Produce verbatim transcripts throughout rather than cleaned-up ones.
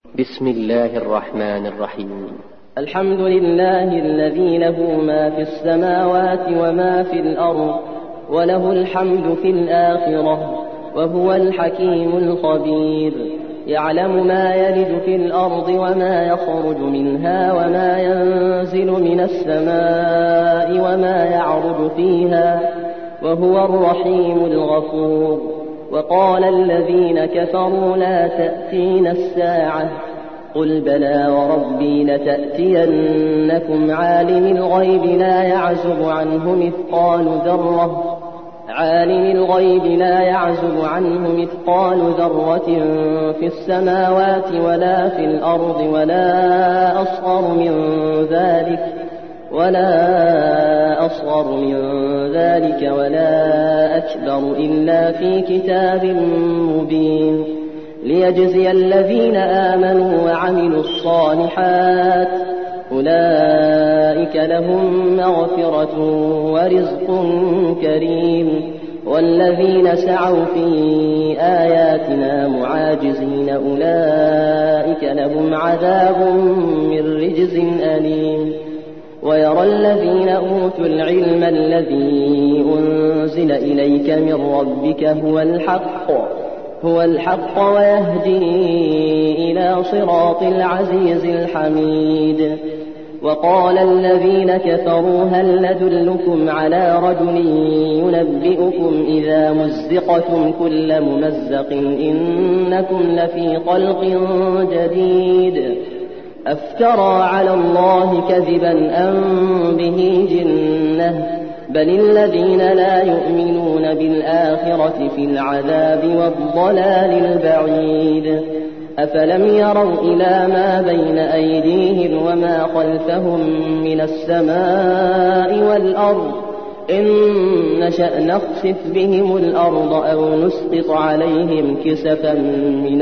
بسم الله الرحمن الرحيم. الحمد لله الذي له ما في السماوات وما في الأرض وله الحمد في الآخرة وهو الحكيم الخبير. يعلم ما يلج في الأرض وما يخرج منها وما ينزل من السماء وما يعرج فيها وهو الرحيم الغفور. وقال الذين كفروا لا تأتينا الساعة قل بلى وربي لتأتينكم عالم الغيب لا يعزب عنه مثقال ذرة عالم الغيب لا يعزب عنه مثقال ذرة في السماوات ولا في الأرض ولا أصغر من ذلك ولا أصغر من ذلك ولا أكبر إلا في كتاب مبين ليجزي الذين آمنوا وعملوا الصالحات أولئك لهم مغفرة ورزق كريم. والذين سعوا في آياتنا معاجزين أولئك لهم عذاب من رجز أليم. ويرى الذين أوتوا العلم الذي أنزل إليك من ربك هو الحق هو الحق ويهدي إلى صراط العزيز الحميد. وقال الذين كفروا هل ندلكم على رجل ينبئكم إذا مزقتم كل ممزق إنكم لفي خلق جديد أفترى على الله كذبا أم به جنة بل الذين لا يؤمنون بالآخرة في العذاب والضلال البعيد. أفلم يروا إلى ما بين أيديهم وما خلفهم من السماء والأرض إن نشأ نخسف بهم الأرض أو نسقط عليهم كسفا من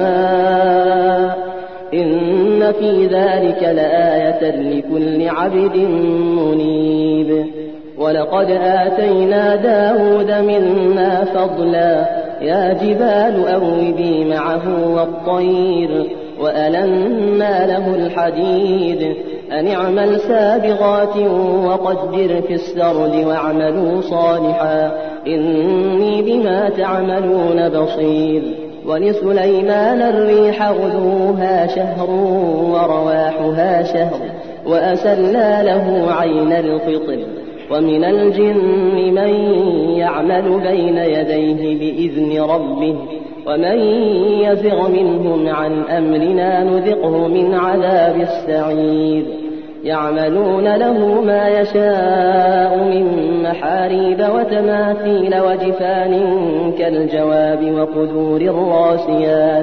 السماء إن في ذلك لآية لكل عبد منيب. ولقد آتينا داود منا فضلا يا جبال أوبي معه والطير وألنا له الحديد أن اعمل سابغات وقدر في السرد واعملوا صالحا إني بما تعملون بصير. ولسليمان الريح غدوها شهر ورواحها شهر وأسلنا له عين القطر. ومن الجن من يعمل بين يديه بإذن ربه ومن يزغ منهم عن أمرنا نذقه من عذاب السعير. يعملون له ما يشاء من محاريب وتماثيل وجفان كالجواب وقدور الراسيات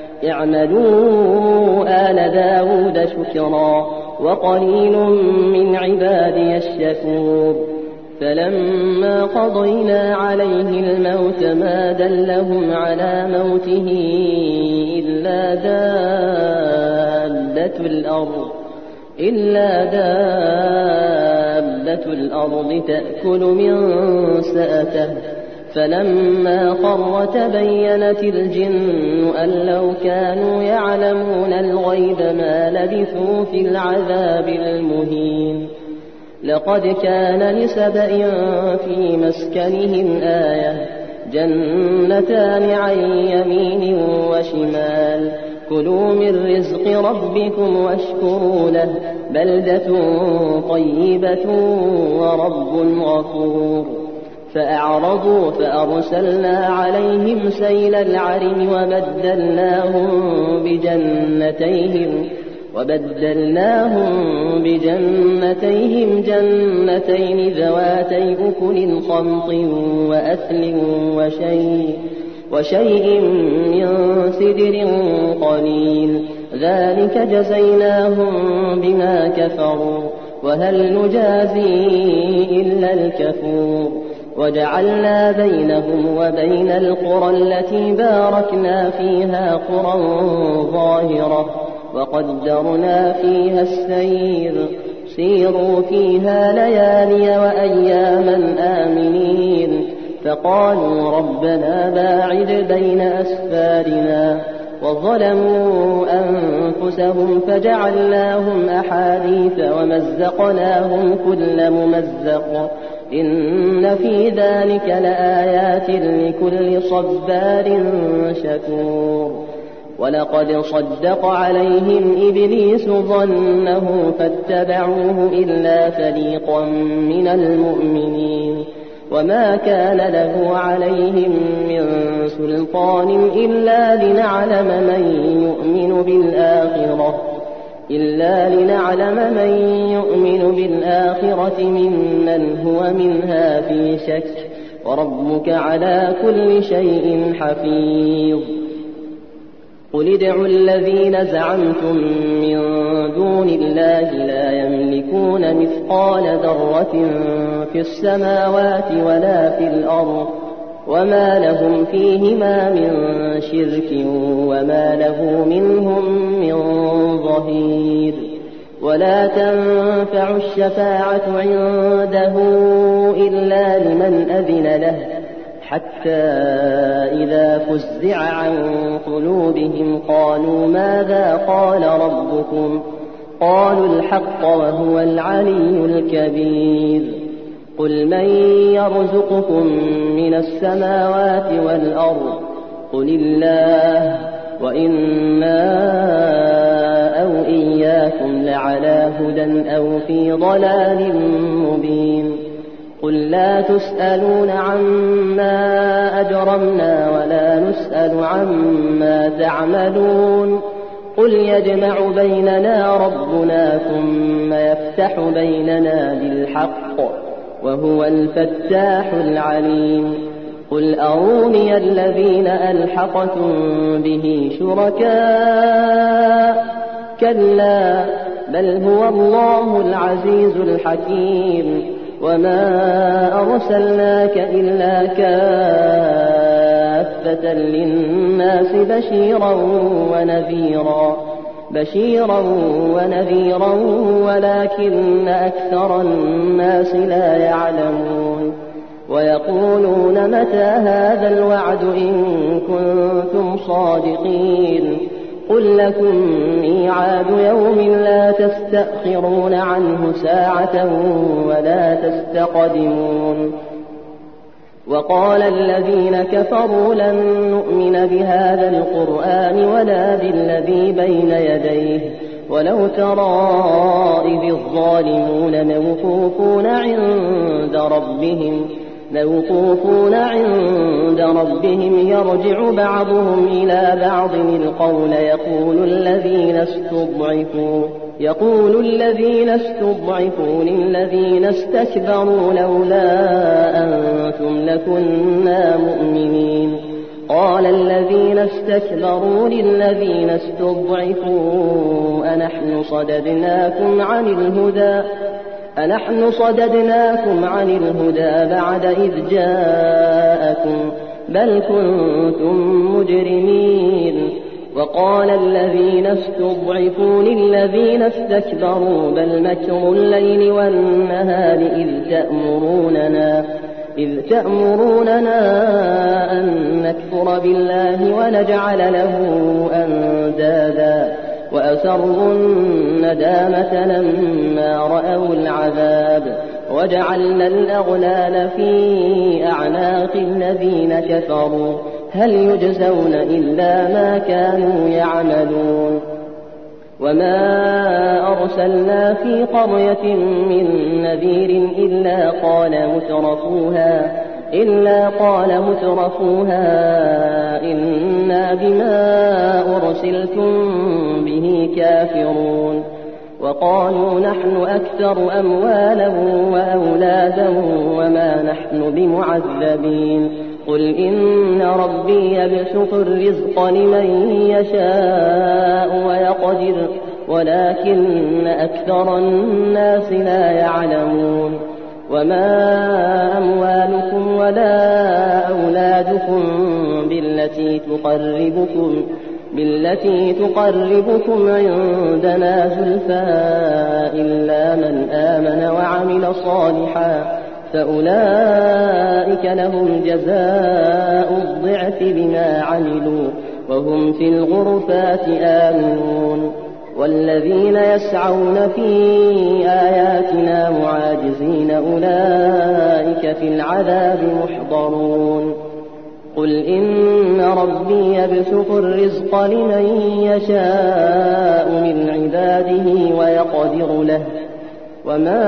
اعملوا آل داود شكرا وقليل من عبادي الشكور. فلما قضينا عليه الموت ما دلهم على موته إلا دابة الأرض إلا دابة الأرض تأكل من سأته فلما خر تبينت الجن أن لو كانوا يعلمون الغيب ما لبثوا في العذاب المهين. لقد كان لسبإ في مسكنهم آية جنتان عن يمين وشمال كلوا من رزق ربكم واشكروا له بلدة طيبة ورب غفور. فأعرضوا فأرسلنا عليهم سيل العرم وبدلناهم بجنتيهم وبدلناهم بجنتيهم جنتين ذواتي أكل خمط وأثل وشيء وشيء من سدر قليل ذلك جزيناهم بما كفروا وهل نجازي إلا الكفور. وجعلنا بينهم وبين القرى التي باركنا فيها قرى ظاهرة وقدرنا فيها السير سيروا فيها ليالي وأياما آمنين. فقالوا ربنا باعد بين أسفارنا وظلموا أنفسهم أنفسهم فجعلناهم أحاديث ومزقناهم كل ممزق إن في ذلك لآيات لكل صبار شكور ولقد صدق عليهم إبليس ظنه فاتبعوه إلا فريقا من المؤمنين وما كان له عليهم من سلطان إلا لنعلم من يؤمن بالآخرة إلا لنعلم من يؤمن بالآخرة ممن هو منها في شك وربك على كل شيء حفيظ قل ادعوا الذين زعمتم من دون الله لا يملكون مثقال ذرة في السماوات ولا في الأرض وما لهم فيهما من شرك وما له منهم من ظهير ولا تنفع الشفاعة عنده إلا لمن أذن له حتى إذا فزع عن قلوبهم قالوا ماذا قال ربكم قالوا الحق وهو العلي الكبير قل من يرزقكم من السماوات والأرض قل الله وإنا أو إياكم لعلى هدى أو في ضلال مبين قل لا تسألون عما أجرمنا ولا نسأل عما تعملون قل يجمع بيننا ربنا ثم يفتح بيننا بالحق وهو الفتاح العليم قل أروني الذين ألحقتم به شركاء كلا بل هو الله العزيز الحكيم وما أرسلناك إلا كافة للناس بشيرا ونذيرا بشيرا ونذيرا ولكن أكثر الناس لا يعلمون ويقولون متى هذا الوعد إن كنتم صادقين قل لكم ميعاد يوم لا تستأخرون عنه ساعة ولا تستقدمون وقال الذين كفروا لن نؤمن بهذا القرآن ولا بالذي بين يديه ولو ترى إذ الظالمون موقوفون عند ربهم موقوفون عند ربهم يرجع بعضهم إلى بعض القول يقول الذين استضعفوا يقول الذين استضعفوا للذين استكبروا لولا أنتم لكنا مؤمنين قال الذين استكبروا للذين استضعفوا أنحن صددناكم عن الهدى أنحن صددناكم عن الهدى بعد إذ جاءكم بل كنتم مجرمين وقال الذين استضعفوا للذين استكبروا بل مكر الليل والنهار إذ تأمروننا إذ تأمروننا أن نكفر بالله ونجعل له أندادا وأسروا الندامة لما رأوا العذاب وجعلنا الأغلال في أعناق الذين كفروا هل يجزون إلا ما كانوا يعملون وما أرسلنا في قرية من نذير إلا قال مترفوها إلا قال مترفوها إنا بما أرسلتم به كافرون وقالوا نحن أكثر أموالا وأولادا وما نحن بمعذبين قل إن ربي يبسط الرزق لمن يشاء ويقدر ولكن أكثر الناس لا يعلمون وما أموالكم ولا أولادكم بالتي تقربكم بالتي تقربكم عندنا زلفى إلا من آمن وعمل صالحا فأولئك لهم جزاء الضعف بما عملوا وهم في الغرفات آمنون والذين يسعون في آياتنا معاجزين أولئك في العذاب محضرون قل إن ربي يبسط الرزق لمن يشاء من عباده ويقدر له وما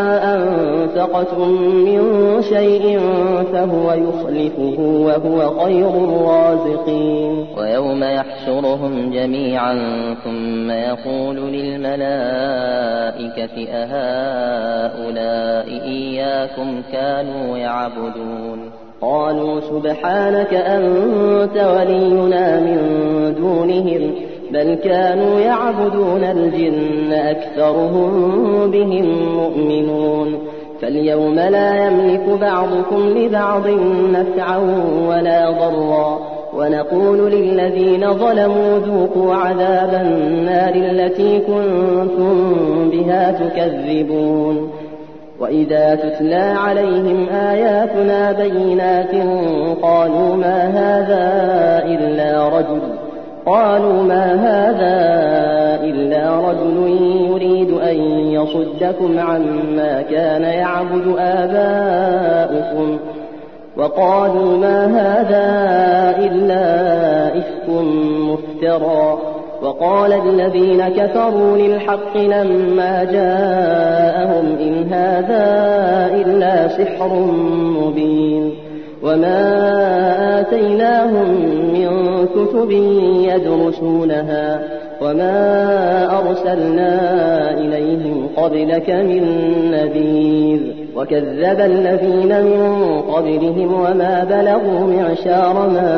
أنفقتم من شيء فهو يخلفه وهو خير الرازقين ويوم يحشرهم جميعا ثم يقول للملائكة أهؤلاء إياكم كانوا يعبدون قالوا سبحانك أنت ولينا من دونهم بل كانوا يعبدون الجن أكثرهم بهم مؤمنون فاليوم لا يملك بعضكم لبعض نفعا ولا ضرا ونقول للذين ظلموا ذوقوا عذاب النار التي كنتم بها تكذبون وإذا تتلى عليهم آياتنا بينات قالوا ما هذا إلا رجل قالوا ما هذا إلا رجل يريد أن يصدكم عما كان يعبد آباؤكم وقالوا ما هذا إلا إفك مفترى وقال الذين كفروا للحق لما جاءهم إن هذا إلا سحر مبين وما آتيناهم من كتب يدرسونها وما أرسلنا إليهم قبلك من نذير وكذب الذين من قبلهم وما بلغوا معشار ما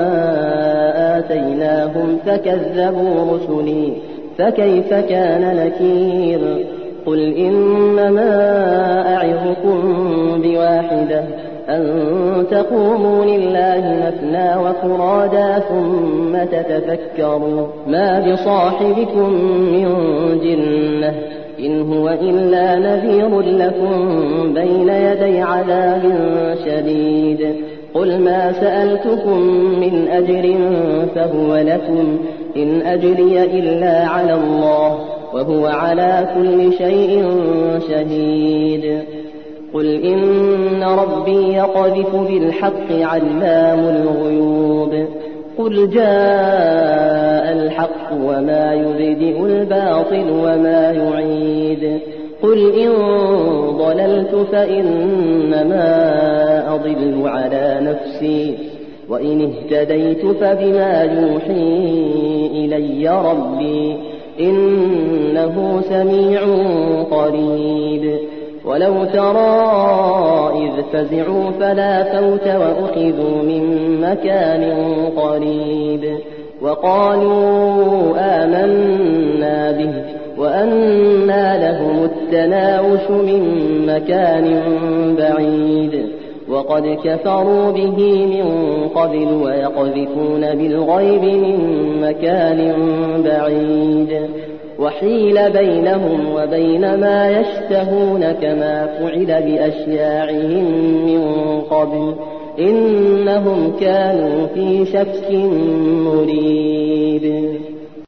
آتيناهم فكذبوا رسلي فكيف كان نكير قل إنما أعظكم بواحدة أن تقوموا لله مثنى وفرادا ثم تتفكروا ما بصاحبكم من جنة إن هو إلا نذير لكم بين يدي عذاب شديد قل ما سألتكم من أجر فهو لكم إن أجري إلا على الله وهو على كل شيء شهيد قل إن ربي يقذف بالحق علام الغيوب قل جاء الحق وما يبدئ الباطل وما يعيد قل إن ضللت فإنما أضل على نفسي وإن اهتديت فبما يوحي إلي ربي إنه سميع قريب ولو ترى إذ فزعوا فلا فوت وأخذوا من مكان قريب وقالوا آمنا به وأنى لهم التناوش من مكان بعيد وقد كفروا به من قبل ويقذفون بالغيب من مكان بعيد وحيل بينهم وبين ما يشتهون كما فعل بأشياعهم من قبل إنهم كانوا في شك مريب